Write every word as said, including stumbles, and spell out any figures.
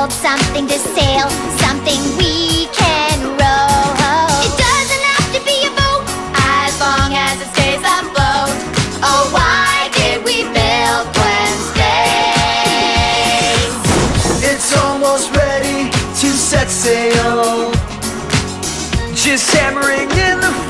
build something to sail, something we can row. It doesn't have to be a boat, as long as it stays afloat. Oh, why did we build Gwen Stacy? It's almost ready to set sail, just hammering in the